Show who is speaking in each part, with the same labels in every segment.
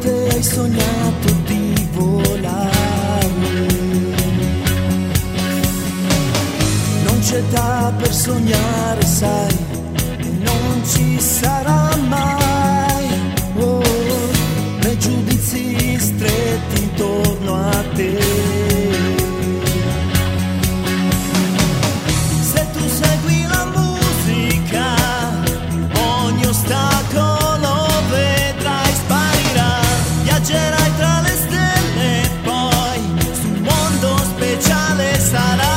Speaker 1: volte hai sognato di volare. Non c'è età per sognare, sai, e non ci sarà mai. Oh, pregiudizi stretti intorno a te. Se tu segui la musica, ogni ostacolo vedrai sparirà. Viaggerai tra le stelle, poi sul mondo speciale sarai.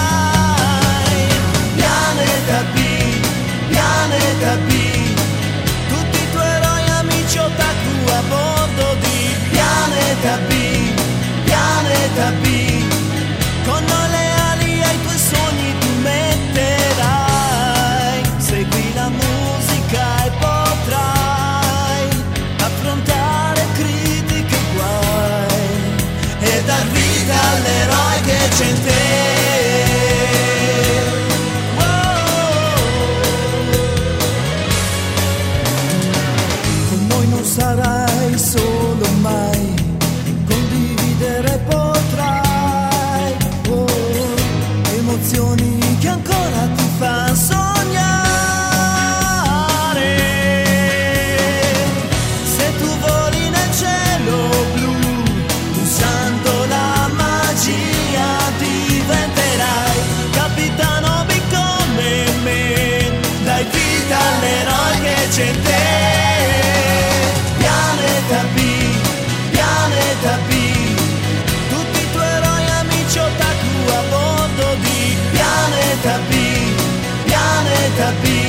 Speaker 1: Pianeta B, pianeta B, tutti i tuoi eroi amici otaku a bordo di pianeta B, pianeta B. Con noi le ali ai tuoi sogni tu metterai. Segui la musica e potrai affrontare critiche e guai e dar vita all'eroe che c'è in te. Con noi non sarai solo mai, condividere potrai emozioni che ancora ti fanno sognare. Se tu voli nel cielo blu, usando la magia diventerai capitano B come me. Dai vita all'eroe che c'è in te. Pianeta B, pianeta B, tutti i tuoi eroi amici otaku a bordo di pianeta B, pianeta B.